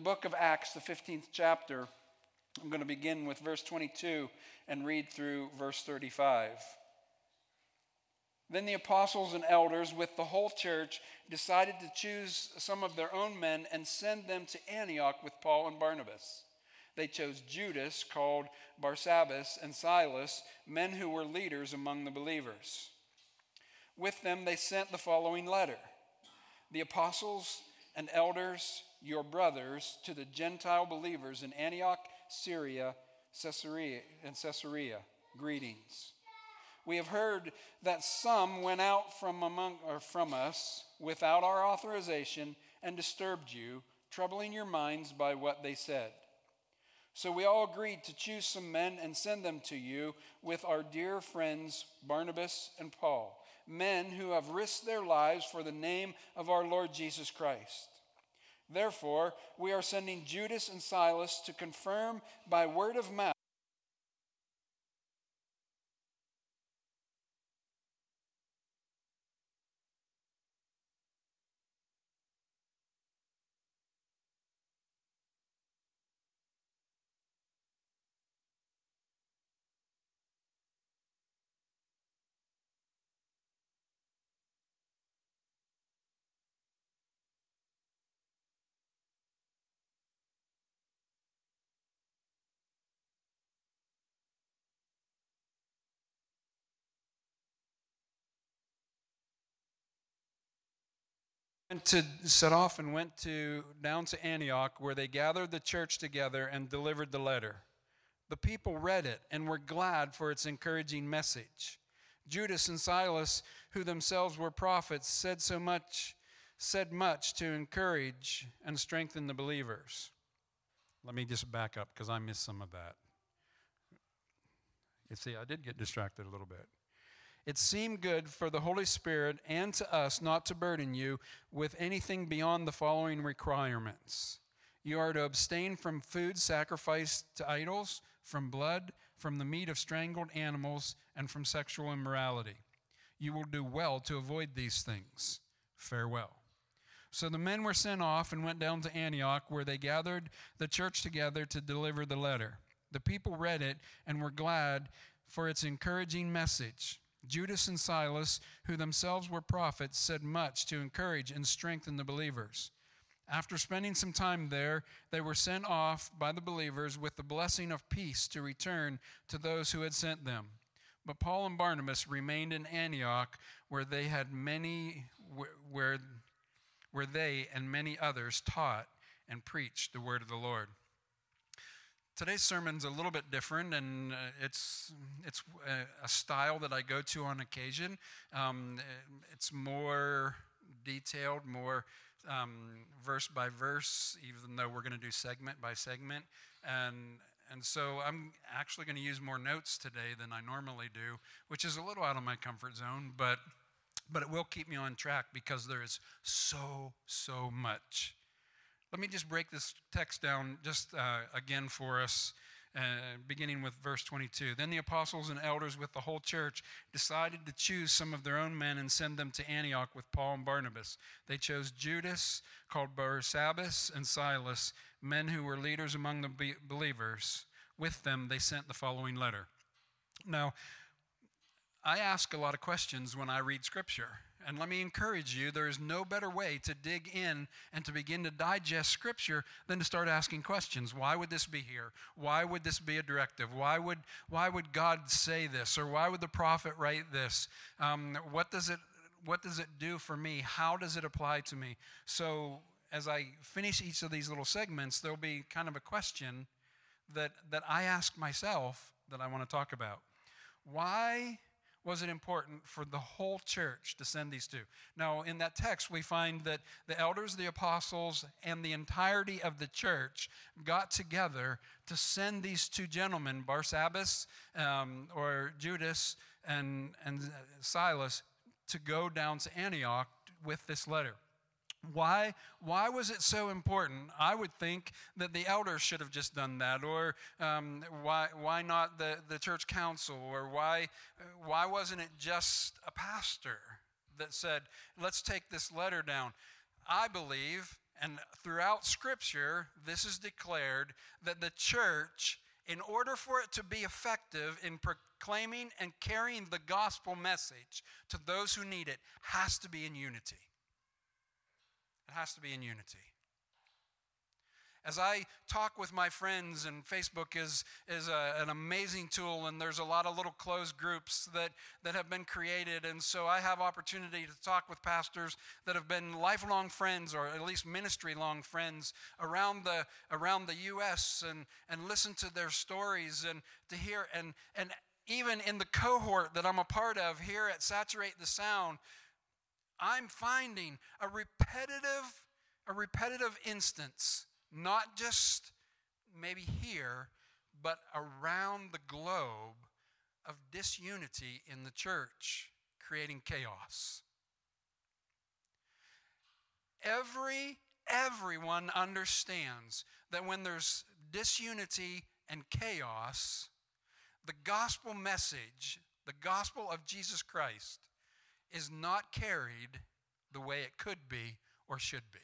book of Acts, the 15th chapter, I'm going to begin with verse 22 and read through verse 35. Then the apostles and elders with the whole church decided to choose some of their own men and send them to Antioch with Paul and Barnabas. They chose Judas, called Barsabbas, and Silas, men who were leaders among the believers. With them they sent the following letter. The apostles and elders, your brothers, to the Gentile believers in Antioch, Syria, Caesarea, greetings. We have heard that some went out from us without our authorization and disturbed you, troubling your minds by what they said. So we all agreed to choose some men and send them to you with our dear friends Barnabas and Paul, men who have risked their lives for the name of our Lord Jesus Christ. Therefore, we are sending Judas and Silas to confirm by word of mouth set off and went down to Antioch, where they gathered the church together and delivered the letter. The people read it and were glad for its encouraging message. Judas and Silas, who themselves were prophets, said much to encourage and strengthen the believers. Let me just back up because I missed some of that. You see, I did get distracted a little bit. It seemed good for the Holy Spirit and to us not to burden you with anything beyond the following requirements. You are to abstain from food sacrificed to idols, from blood, from the meat of strangled animals, and from sexual immorality. You will do well to avoid these things. Farewell. So the men were sent off and went down to Antioch, where they gathered the church together to deliver the letter. The people read it and were glad for its encouraging message. Judas and Silas, who themselves were prophets, said much to encourage and strengthen the believers. After spending some time there, they were sent off by the believers with the blessing of peace to return to those who had sent them. But Paul and Barnabas remained in Antioch, where they and many others taught and preached the word of the Lord. Today's sermon's a little bit different, and it's a style that I go to on occasion. It's more detailed, more verse by verse, even though we're going to do segment by segment. And so I'm actually going to use more notes today than I normally do, which is a little out of my comfort zone, but it will keep me on track because there is so much. Let me just break this text down just again for us, beginning with verse 22. Then the apostles and elders with the whole church decided to choose some of their own men and send them to Antioch with Paul and Barnabas. They chose Judas, called Barsabbas, and Silas, men who were leaders among the believers. With them they sent the following letter. Now, I ask a lot of questions when I read Scripture. And let me encourage you, there is no better way to dig in and to begin to digest Scripture than to start asking questions. Why would this be here? Why would this be a directive? Why would God say this? Or why would the prophet write this? What does it do for me? How does it apply to me? So as I finish each of these little segments, there'll be kind of a question that I ask myself that I want to talk about. Why was it important for the whole church to send these two? Now, in that text, we find that the elders, the apostles, and the entirety of the church got together to send these two gentlemen, Barsabbas or Judas and Silas, to go down to Antioch with this letter. Why was it so important? I would think that the elders should have just done that, or why not the church council, or why wasn't it just a pastor that said, let's take this letter down? I believe And throughout Scripture, this is declared that the church, in order for it to be effective in proclaiming and carrying the gospel message to those who need it, has to be in unity. It has to be in unity. As I talk with my friends, and Facebook is an amazing tool, and there's a lot of little closed groups that have been created, and so I have opportunity to talk with pastors that have been lifelong friends, or at least ministry-long friends, around the U.S., and listen to their stories, and to hear, and even in the cohort that I'm a part of here at Saturate the Sound, I'm finding a repetitive instance, not just maybe here, but around the globe, of disunity in the church, creating chaos. Everyone understands that when there's disunity and chaos, the gospel message, the gospel of Jesus Christ, is not carried the way it could be or should be.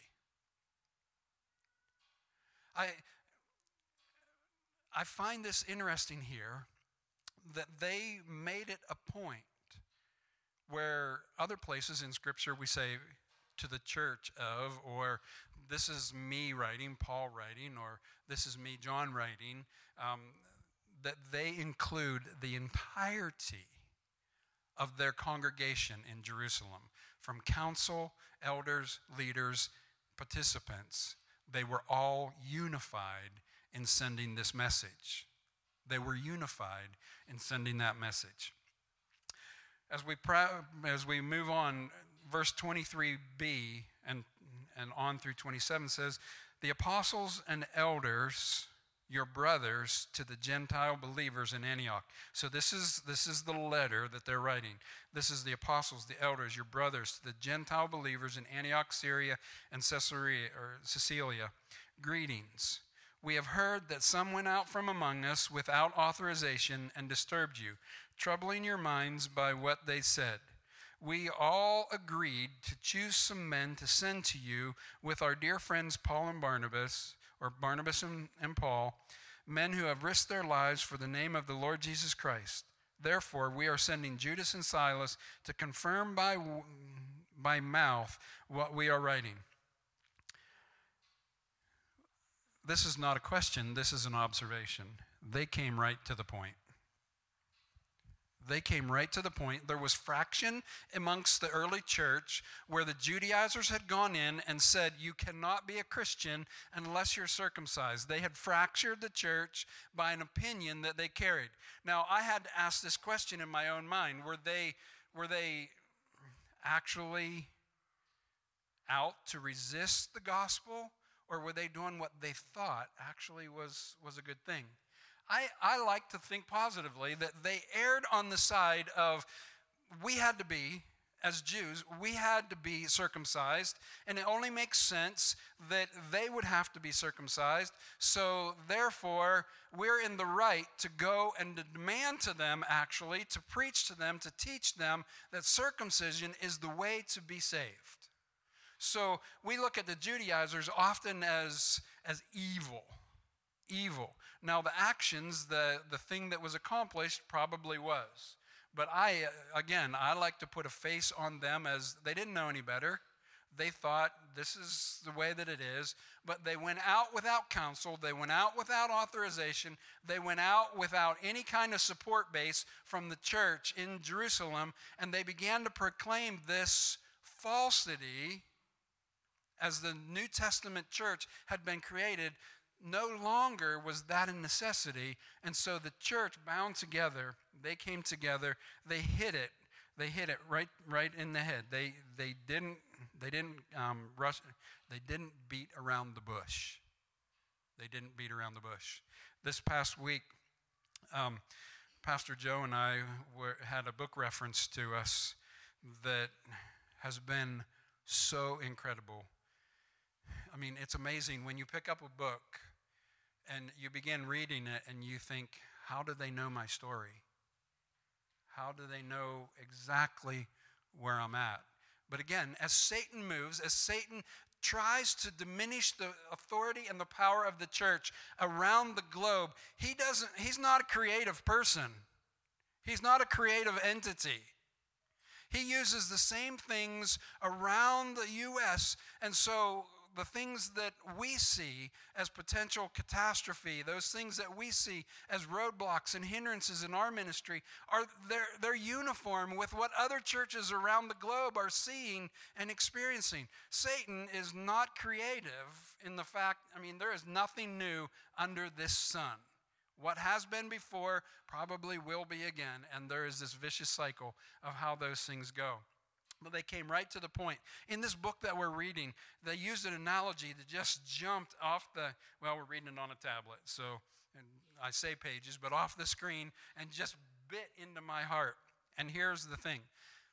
I find this interesting here, that they made it a point where other places in Scripture we say to the church of, or this is me writing, Paul writing, or this is me, John writing, that they include the entirety of their congregation in Jerusalem, from council, elders, leaders, participants. They were all unified in sending this message. They were unified in sending that message. As we move on, verse 23b and on through 27 says, "The apostles and elders, your brothers, to the Gentile believers in Antioch." So this is the letter that they're writing. This is the apostles, the elders, your brothers, to the Gentile believers in Antioch, Syria, and Cilicia. Greetings. We have heard that some went out from among us without authorization and disturbed you, troubling your minds by what they said. We all agreed to choose some men to send to you with our dear friends Paul and Barnabas, or Barnabas and Paul, men who have risked their lives for the name of the Lord Jesus Christ. Therefore, we are sending Judas and Silas to confirm by mouth what we are writing. This is not a question, this is an observation. They came right to the point. They came right to the point. There was fraction amongst the early church where the Judaizers had gone in and said, you cannot be a Christian unless you're circumcised. They had fractured the church by an opinion that they carried. Now, I had to ask this question in my own mind. Were they actually out to resist the gospel, or were they doing what they thought actually was a good thing? I like to think positively that they erred on the side of, we had to be, as Jews, we had to be circumcised, and it only makes sense that they would have to be circumcised, so therefore we're in the right to go and to demand to them, actually, to preach to them, to teach them that circumcision is the way to be saved. So we look at the Judaizers often as evil. Now the actions, the thing that was accomplished probably was. But I like to put a face on them as they didn't know any better. They thought this is the way that it is. But they went out without counsel. They went out without authorization. They went out without any kind of support base from the church in Jerusalem. And they began to proclaim this falsity as the New Testament church had been created. No longer was that a necessity, and so the church bound together, they came together, they hit it right in the head. They didn't rush, they didn't beat around the bush. They didn't beat around the bush. This past week, Pastor Joe and I had a book reference to us that has been so incredible. I mean, it's amazing when you pick up a book and you begin reading it and you think, how do they know my story? How do they know exactly where I'm at? But again, as Satan moves, as Satan tries to diminish the authority and the power of the church around the globe, he's not a creative person. He's not a creative entity. He uses the same things around the U.S., and so the things that we see as potential catastrophe, those things that we see as roadblocks and hindrances in our ministry, they're uniform with what other churches around the globe are seeing and experiencing. Satan is not creative in the fact, there is nothing new under this sun. What has been before probably will be again, and there is this vicious cycle of how those things go. But they came right to the point. In this book that we're reading, they used an analogy that just jumped off we're reading it on a tablet, so and I say pages, but off the screen, and just bit into my heart. And here's the thing.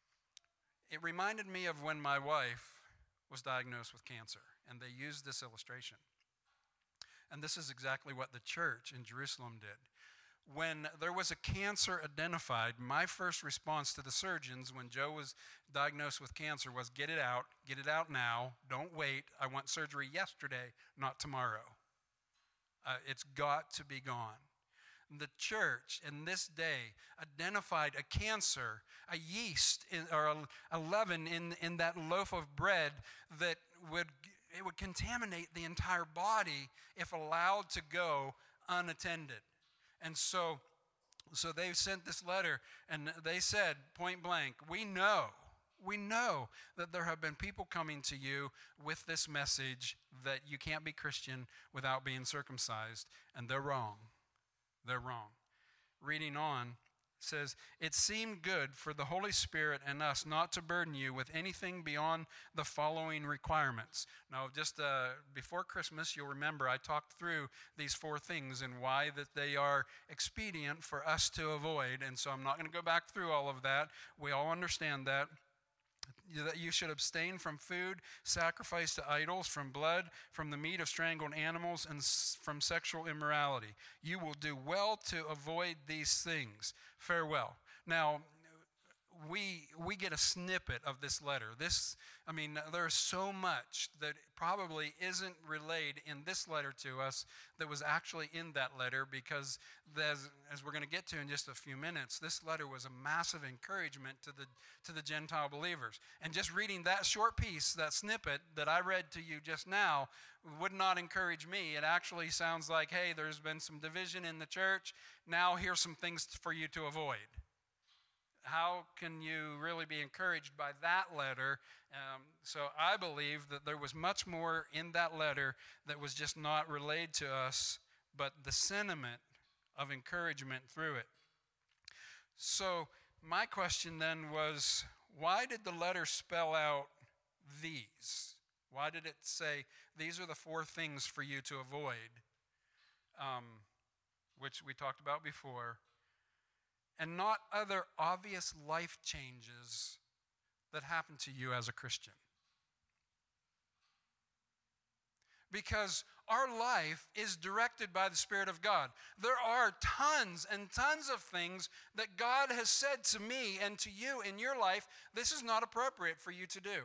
It reminded me of when my wife was diagnosed with cancer, and they used this illustration. And this is exactly what the church in Jerusalem did. When there was a cancer identified, my first response to the surgeons when Joe was diagnosed with cancer was, get it out now, don't wait, I want surgery yesterday, not tomorrow. It's got to be gone. The church in this day identified a cancer, a yeast or a leaven in that loaf of bread that would contaminate the entire body if allowed to go unattended. And so they sent this letter, and they said, point blank, we know that there have been people coming to you with this message that you can't be Christian without being circumcised, and they're wrong. They're wrong. Reading on, says, it seemed good for the Holy Spirit and us not to burden you with anything beyond the following requirements. Now, just before Christmas, you'll remember I talked through these 4 things and why that they are expedient for us to avoid. And so I'm not going to go back through all of that. We all understand that. That you should abstain from food sacrificed to idols, from blood, from the meat of strangled animals, and from sexual immorality. You will do well to avoid these things. Farewell. Now, we get a snippet of this letter. There's so much that probably isn't relayed in this letter to us that was actually in that letter, because as we're going to get to in just a few minutes, this letter was a massive encouragement to the Gentile believers. And just reading that short piece, that snippet that I read to you just now, would not encourage me. It actually sounds like, hey, there's been some division in the church. Now here's some things for you to avoid. How can you really be encouraged by that letter? So I believe that there was much more in that letter that was just not relayed to us, but the sentiment of encouragement through it. So my question then was, why did the letter spell out these? Why did it say, these are the 4 things for you to avoid, which we talked about before, and not other obvious life changes that happen to you as a Christian? Because our life is directed by the Spirit of God. There are tons and tons of things that God has said to me and to you in your life, this is not appropriate for you to do.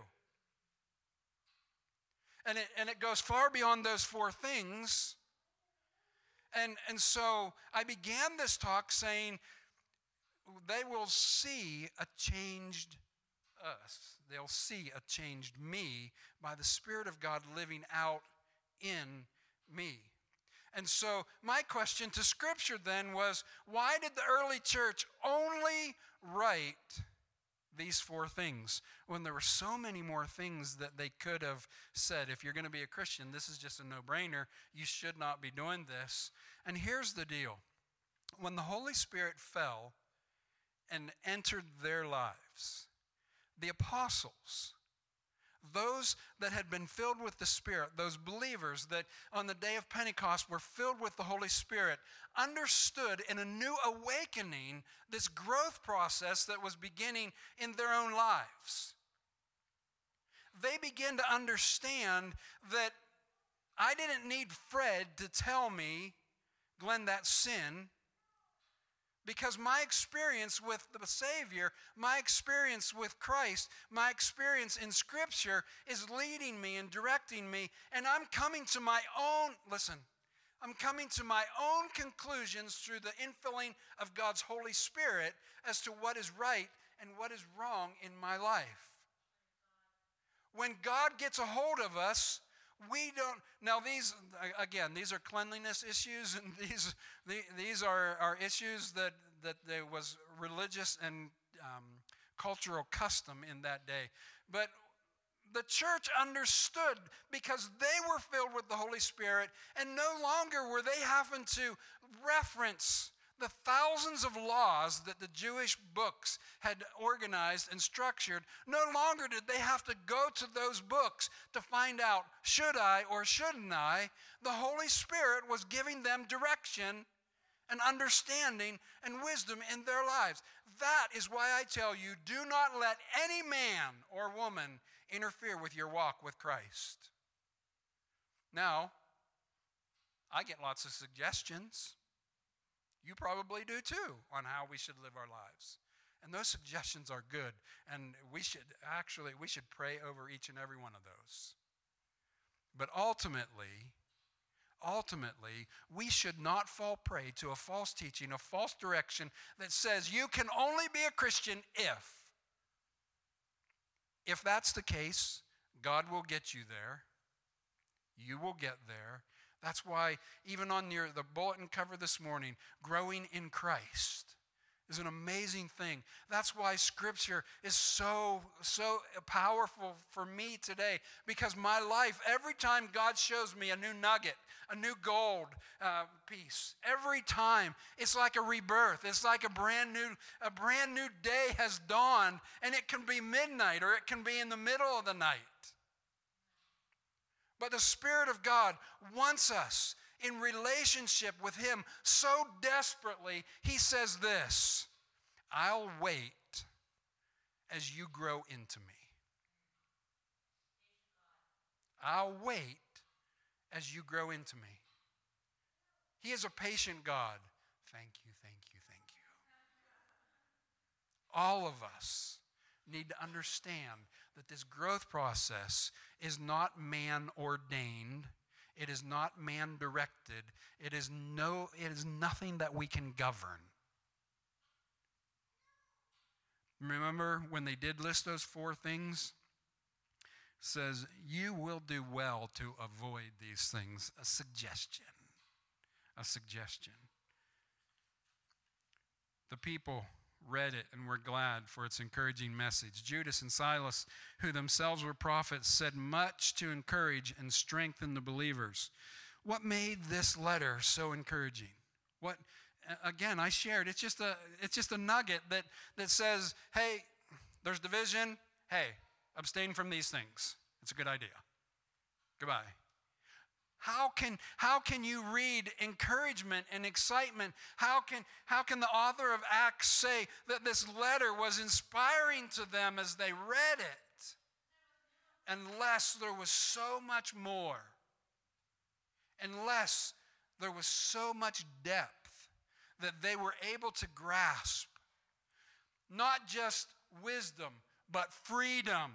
And it goes far beyond those 4 things. And so I began this talk saying, they will see a changed us. They'll see a changed me by the Spirit of God living out in me. And so my question to Scripture then was, why did the early church only write these 4 things when there were so many more things that they could have said? If you're going to be a Christian, this is just a no-brainer. You should not be doing this. And here's the deal. When the Holy Spirit fell and entered their lives, the apostles, those that had been filled with the Spirit, those believers that on the day of Pentecost were filled with the Holy Spirit, understood in a new awakening this growth process that was beginning in their own lives. They began to understand that I didn't need Fred to tell me, Glenn, that's sin. Because my experience with the Savior, my experience with Christ, my experience in Scripture is leading me and directing me, and I'm coming to my own conclusions through the infilling of God's Holy Spirit as to what is right and what is wrong in my life. When God gets a hold of us, we don't. Now these are cleanliness issues, and these are issues that there was religious and cultural custom in that day. But the church understood because they were filled with the Holy Spirit, and no longer were they having to reference the thousands of laws that the Jewish books had organized and structured. No longer did they have to go to those books to find out, should I or shouldn't I? The Holy Spirit was giving them direction and understanding and wisdom in their lives. That is why I tell you, do not let any man or woman interfere with your walk with Christ. Now, I get lots of suggestions. You probably do too, on how we should live our lives. And those suggestions are good. And we should pray over each and every one of those. But ultimately, we should not fall prey to a false teaching, a false direction that says you can only be a Christian if. If that's the case, God will get you there. You will get there. That's why even on the bulletin cover this morning, growing in Christ is an amazing thing. That's why Scripture is so powerful for me today, because my life, every time God shows me a new nugget, a new gold piece, every time it's like a rebirth. It's like a brand new day has dawned, and it can be midnight or it can be in the middle of the night. But the Spirit of God wants us in relationship with Him so desperately. He says this, I'll wait as you grow into me. I'll wait as you grow into me. He is a patient God. Thank you, thank you, thank you. All of us need to understand that this growth process is not man-ordained. It is not man-directed. It is nothing that we can govern. Remember when they did list those 4 things? It says, you will do well to avoid these things. A suggestion. The people read it and were glad for its encouraging message. Judas and Silas, who themselves were prophets, said much to encourage and strengthen the believers. What made this letter so encouraging? What, again, I shared. It's just a nugget that says, hey, there's division. Hey, abstain from these things. It's a good idea. Goodbye. How can you read encouragement and excitement? How can the author of Acts say that this letter was inspiring to them as they read it, unless there was so much more, unless there was so much depth that they were able to grasp not just wisdom, but freedom.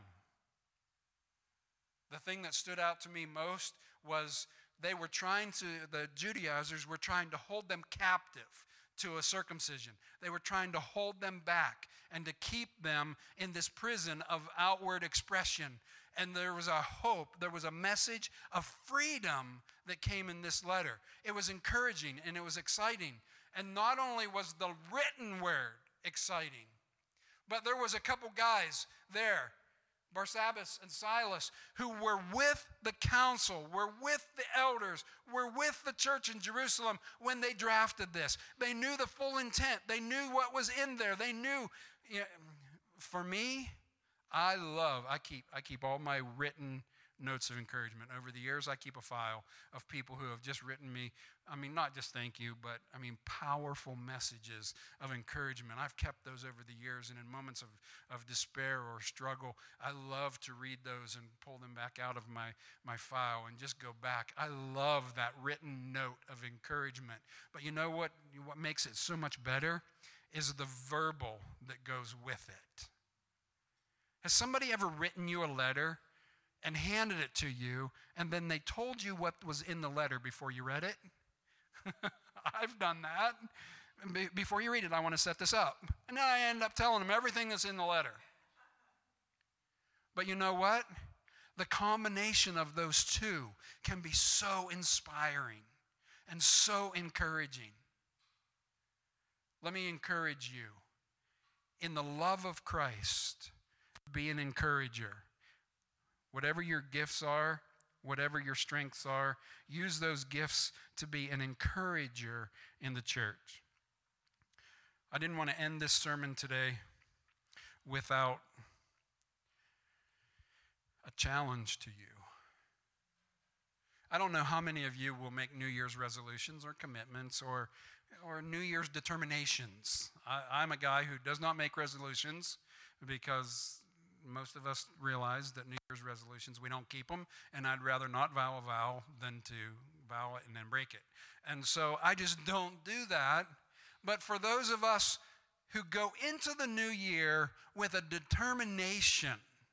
The thing that stood out to me most was the Judaizers were trying to hold them captive to a circumcision. They were trying to hold them back and to keep them in this prison of outward expression. And there was a hope, there was a message of freedom that came in this letter. It was encouraging and it was exciting. And not only was the written word exciting, but there was a couple guys there, Barsabbas and Silas, who were with the council, were with the elders, were with the church in Jerusalem when they drafted this. They knew the full intent. They knew what was in there. They knew, for me, I keep all my written notes of encouragement. Over the years, I keep a file of people who have just written me, not just thank you, but powerful messages of encouragement. I've kept those over the years, and in moments of despair or struggle, I love to read those and pull them back out of my file and just go back. I love that written note of encouragement. But you know what makes it so much better is the verbal that goes with it. Has somebody ever written you a letter and handed it to you, and then they told you what was in the letter before you read it? I've done that. Before you read it, I want to set this up. And then I end up telling them everything that's in the letter. But you know what? The combination of those two can be so inspiring and so encouraging. Let me encourage you. In the love of Christ, be an encourager. Whatever your gifts are, whatever your strengths are, use those gifts to be an encourager in the church. I didn't want to end this sermon today without a challenge to you. I don't know how many of you will make New Year's resolutions or commitments or New Year's determinations. I'm a guy who does not make resolutions because most of us realize that New Year's resolutions, we don't keep them, and I'd rather not vow a vow than to vow it and then break it. And so I just don't do that. But for those of us who go into the new year with a determination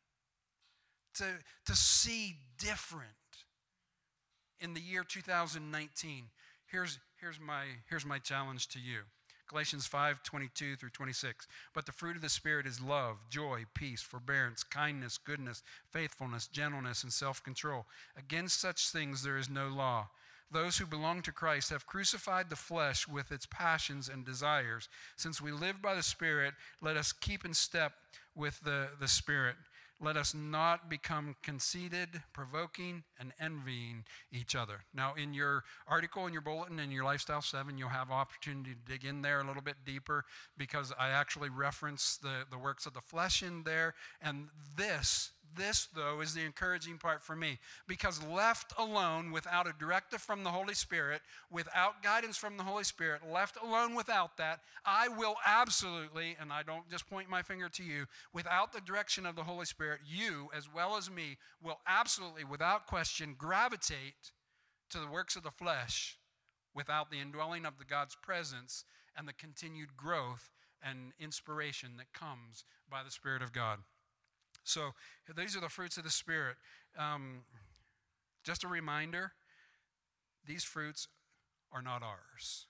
to see different in the year 2019, here's my challenge to you. Galatians 5:22 through 26. But the fruit of the Spirit is love, joy, peace, forbearance, kindness, goodness, faithfulness, gentleness, and self-control. Against such things there is no law. Those who belong to Christ have crucified the flesh with its passions and desires. Since we live by the Spirit, let us keep in step with the Spirit. Let us not become conceited, provoking, and envying each other. Now, in your article, in your bulletin, in your Lifestyle 7, you'll have opportunity to dig in there a little bit deeper because I actually reference the works of the flesh in there. And this, though, is the encouraging part for me. Because left alone without a directive from the Holy Spirit, without guidance from the Holy Spirit, left alone without that, I will absolutely, and I don't just point my finger to you, without the direction of the Holy Spirit, you, as well as me, will absolutely, without question, gravitate to the works of the flesh without the indwelling of the God's presence and the continued growth and inspiration that comes by the Spirit of God. So these are the fruits of the Spirit. Just a reminder, these fruits are not ours.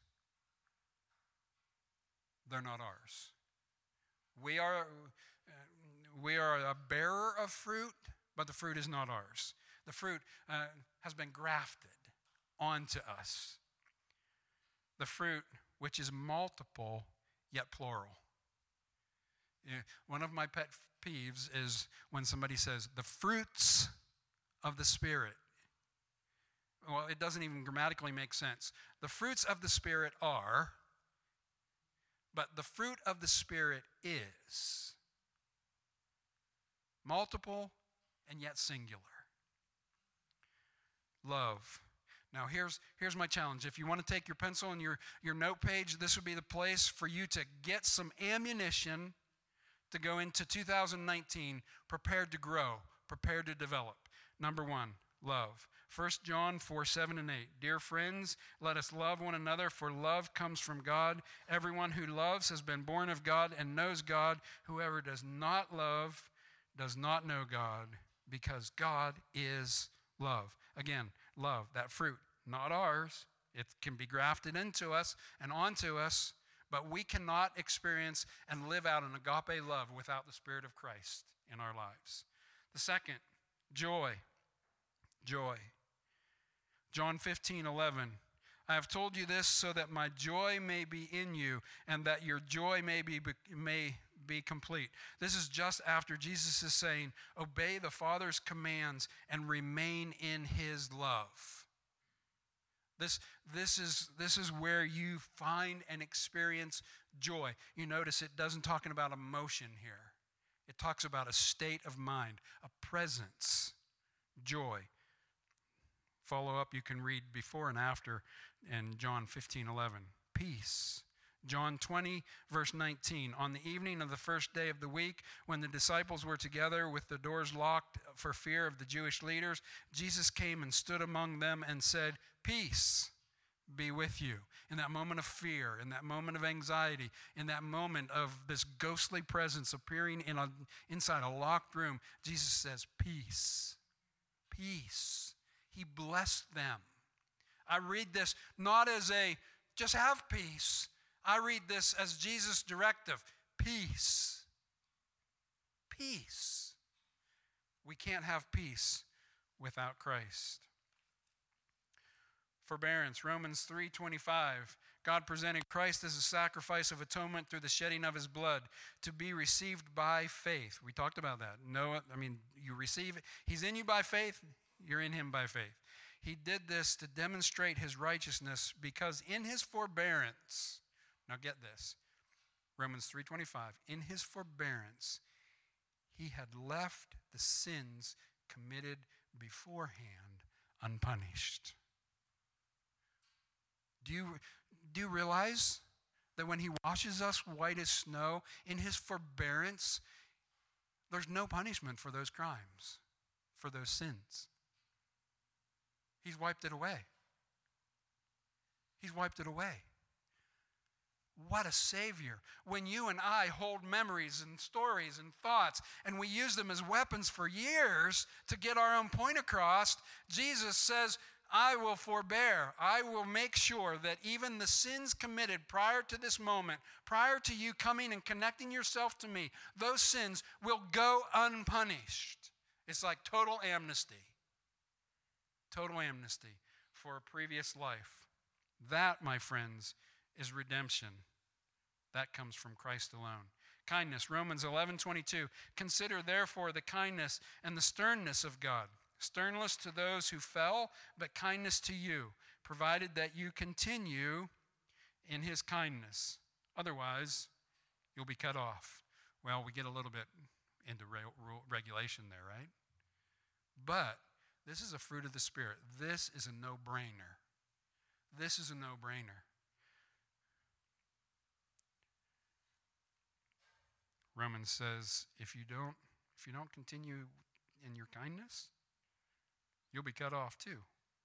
They're not ours. We are a bearer of fruit, but the fruit is not ours. The fruit has been grafted onto us. The fruit, which is multiple yet plural. One of my pet peeves is when somebody says, the fruits of the Spirit. Well, it doesn't even grammatically make sense. The fruits of the Spirit are, but the fruit of the Spirit is multiple and yet singular. Love. Now, here's my challenge. If you want to take your pencil and your note page, this would be the place for you to get some ammunition to go into 2019 prepared to grow, prepared to develop. Number one, love. 1 John 4:7 and 8. Dear friends, let us love one another, for love comes from God. Everyone who loves has been born of God and knows God. Whoever does not love does not know God, because God is love. Again, love, that fruit, not ours. It can be grafted into us and onto us, but we cannot experience and live out an agape love without the Spirit of Christ in our lives. The second, joy. Joy. John 15:11. I have told you this so that my joy may be in you and that your joy may be complete. This is just after Jesus is saying, obey the Father's commands and remain in his love. This is where you find and experience joy. You notice it doesn't talk about emotion here. It talks about a state of mind, a presence joy. Follow up, you can read before and after in John 15:11. Peace. John 20, verse 19. On the evening of the first day of the week, when the disciples were together with the doors locked for fear of the Jewish leaders, Jesus came and stood among them and said, "Peace be with you." In that moment of fear, in that moment of anxiety, in that moment of this ghostly presence appearing inside a locked room, Jesus says, "Peace, peace." He blessed them. I read this not as a just have peace. I read this as Jesus' directive. Peace. Peace. We can't have peace without Christ. Forbearance, Romans 3:25. God presented Christ as a sacrifice of atonement through the shedding of his blood to be received by faith. We talked about that. You receive it. He's in you by faith. You're in him by faith. He did this to demonstrate his righteousness because in his forbearance, now get this, Romans 3:25, in his forbearance, he had left the sins committed beforehand unpunished. Do you realize that when he washes us white as snow, in his forbearance, there's no punishment for those crimes, for those sins? He's wiped it away. He's wiped it away. What a Savior. When you and I hold memories and stories and thoughts and we use them as weapons for years to get our own point across, Jesus says, I will forbear. I will make sure that even the sins committed prior to this moment, prior to you coming and connecting yourself to me, those sins will go unpunished. It's like total amnesty. Total amnesty for a previous life. That, my friends, is redemption. That comes from Christ alone. Kindness, Romans 11:22. Consider therefore the kindness and the sternness of God. Sternness to those who fell, but kindness to you, provided that you continue in his kindness. Otherwise, you'll be cut off. Well, we get a little bit into regulation there, right? But this is a fruit of the Spirit. This is a no-brainer. This is a no-brainer. Romans says, if you don't continue in your kindness, you'll be cut off too.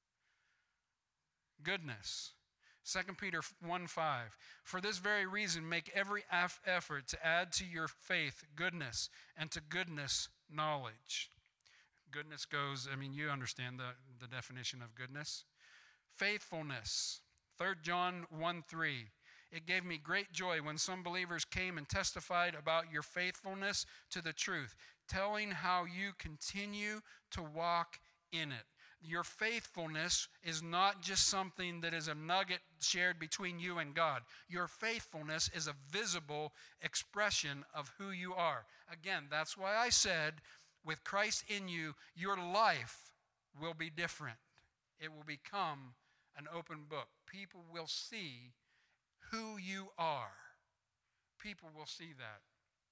Goodness. 2 Peter 1:5. For this very reason, make every effort to add to your faith goodness, and to goodness knowledge. Goodness goes, you understand the definition of goodness. Faithfulness. 3 John 1:3. It gave me great joy when some believers came and testified about your faithfulness to the truth, telling how you continue to walk in it. Your faithfulness is not just something that is a nugget shared between you and God. Your faithfulness is a visible expression of who you are. Again, that's why I said, with Christ in you, your life will be different. It will become an open book. People will see who you are. People will see that.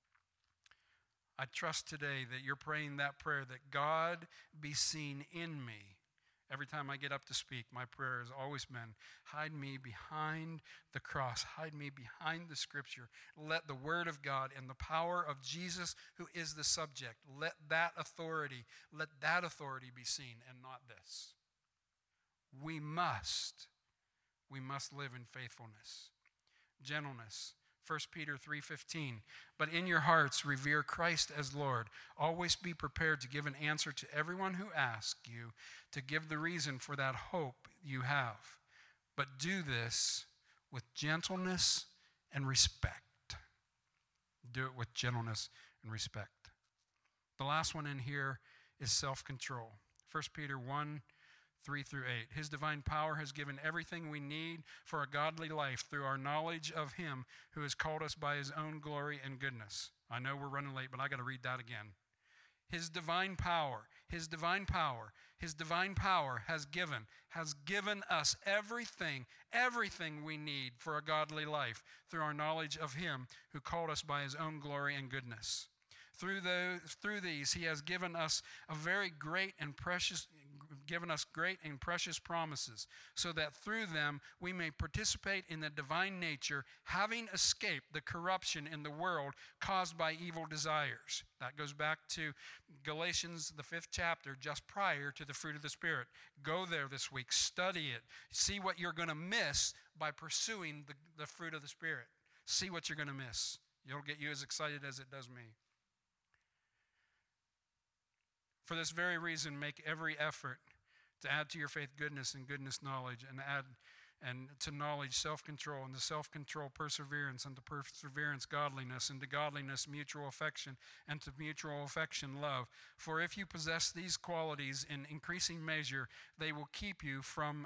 I trust today that you're praying that prayer, that God be seen in me. Every time I get up to speak, my prayer has always been, hide me behind the cross. Hide me behind the Scripture. Let the Word of God and the power of Jesus, who is the subject, let that authority be seen and not this. We must live in faithfulness. Gentleness. 1 Peter 3:15. But in your hearts revere Christ as Lord. Always be prepared to give an answer to everyone who asks you, to give the reason for that hope you have. But do this with gentleness and respect. Do it with gentleness and respect. The last one in here is self-control. 1 Peter 1:3-8. His divine power has given everything we need for a godly life through our knowledge of him who has called us by his own glory and goodness. I know we're running late, but I got to read that again. His divine power has given us everything we need for a godly life through our knowledge of him who called us by his own glory and goodness. Through these, he has given us great and precious promises, so that through them we may participate in the divine nature, having escaped the corruption in the world caused by evil desires. That goes back to Galatians, the 5th chapter, just prior to the fruit of the Spirit. Go there this week, study it, see what you're going to miss by pursuing the fruit of the Spirit. See what you're going to miss. It'll get you as excited as it does me. For this very reason, make every effort to add to your faith goodness, and goodness knowledge, and to knowledge self-control, and to self-control perseverance, and to perseverance godliness, and to godliness mutual affection, and to mutual affection love. For if you possess these qualities in increasing measure, they will keep you from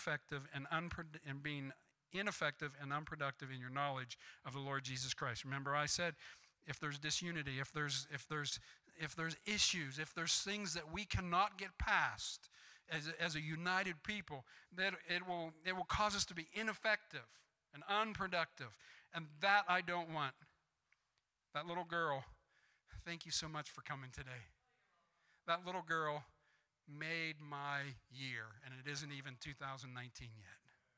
being ineffective and unproductive in your knowledge of the Lord Jesus Christ. Remember, I said, if there's disunity, if there's issues, if there's things that we cannot get past as a united people, that it will cause us to be ineffective and unproductive. And that I don't want. That little girl, thank you so much for coming today. That little girl made my year, and it isn't even 2019 yet.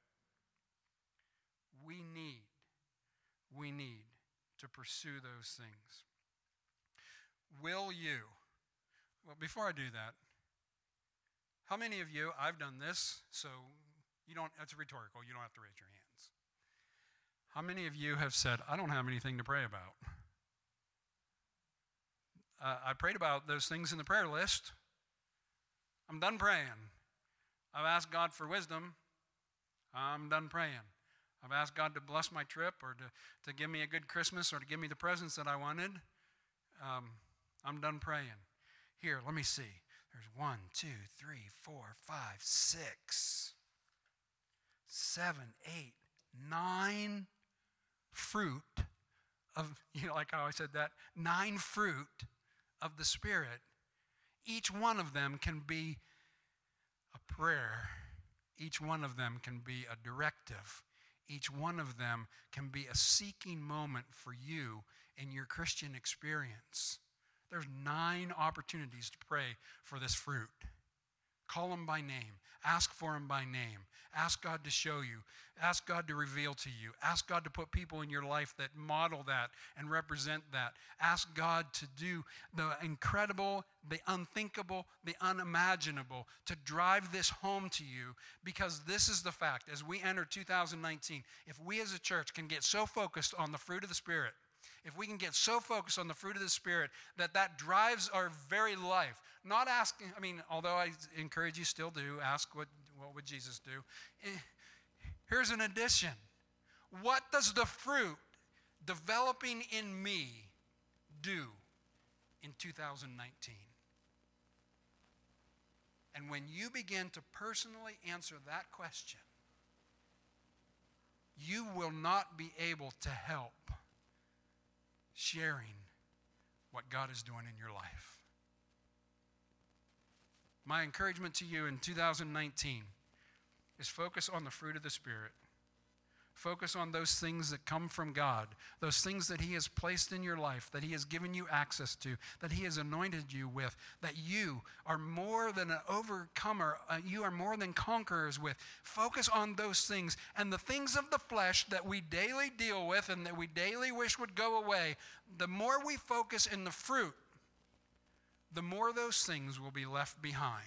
We need to pursue those things. Will you? Well, before I do that, how many of you, I've done this, so it's rhetorical, you don't have to raise your hands. How many of you have said, I don't have anything to pray about? I prayed about those things in the prayer list. I'm done praying. I've asked God for wisdom. I'm done praying. I've asked God to bless my trip, or to give me a good Christmas, or to give me the presents that I wanted. I'm done praying. Here, let me see. There's 1, 2, 3, 4, 5, 6, 7, 8, 9 fruit of, like how I said that, 9 fruit of the Spirit. Each one of them can be a prayer. Each one of them can be a directive. Each one of them can be a seeking moment for you in your Christian experience. There's 9 opportunities to pray for this fruit. Call them by name. Ask for them by name. Ask God to show you. Ask God to reveal to you. Ask God to put people in your life that model that and represent that. Ask God to do the incredible, the unthinkable, the unimaginable, to drive this home to you, because this is the fact. As we enter 2019, if we as a church can get so focused on the fruit of the Spirit, if we can get so focused on the fruit of the Spirit that drives our very life, not asking, although I encourage you still do, ask what would Jesus do? Here's an addition. What does the fruit developing in me do in 2019? And when you begin to personally answer that question, you will not be able to help sharing what God is doing in your life. My encouragement to you in 2019 is focus on the fruit of the Spirit. Focus on those things that come from God, those things that He has placed in your life, that He has given you access to, that He has anointed you with, that you are more than an overcomer, you are more than conquerors with. Focus on those things, and the things of the flesh that we daily deal with and that we daily wish would go away, the more we focus in the fruit, the more those things will be left behind.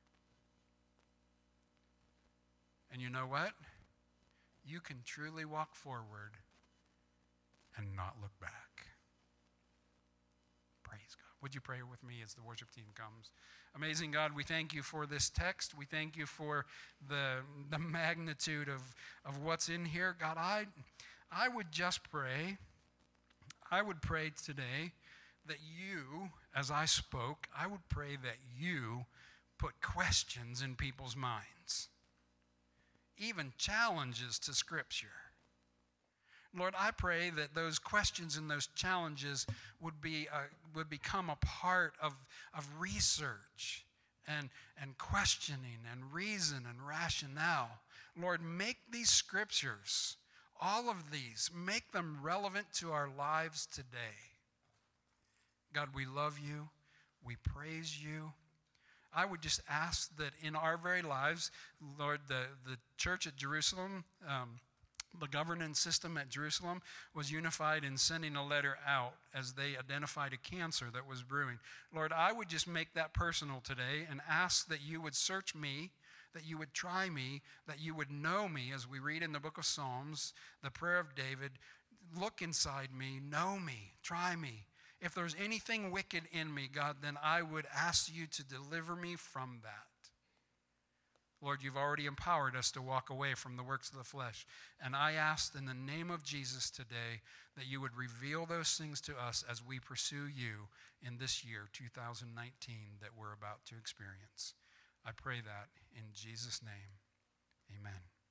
And you know what? You can truly walk forward and not look back. Praise God. Would you pray with me as the worship team comes? Amazing God, we thank you for this text. We thank you for the magnitude of what's in here. God, I would just pray. I would pray today that you, as I spoke, I would pray that you put questions in people's minds, even challenges to Scripture. Lord, I pray that those questions and those challenges would become a part of research and questioning and reason and rationale. Lord, make these Scriptures, all of these, make them relevant to our lives today. God, we love you. We praise you. I would just ask that in our very lives, Lord, the church at Jerusalem, the governance system at Jerusalem was unified in sending a letter out as they identified a cancer that was brewing. Lord, I would just make that personal today and ask that you would search me, that you would try me, that you would know me, as we read in the book of Psalms, the prayer of David. Look inside me, know me, try me. If there's anything wicked in me, God, then I would ask you to deliver me from that. Lord, you've already empowered us to walk away from the works of the flesh. And I ask in the name of Jesus today that you would reveal those things to us as we pursue you in this year, 2019, that we're about to experience. I pray that in Jesus' name. Amen.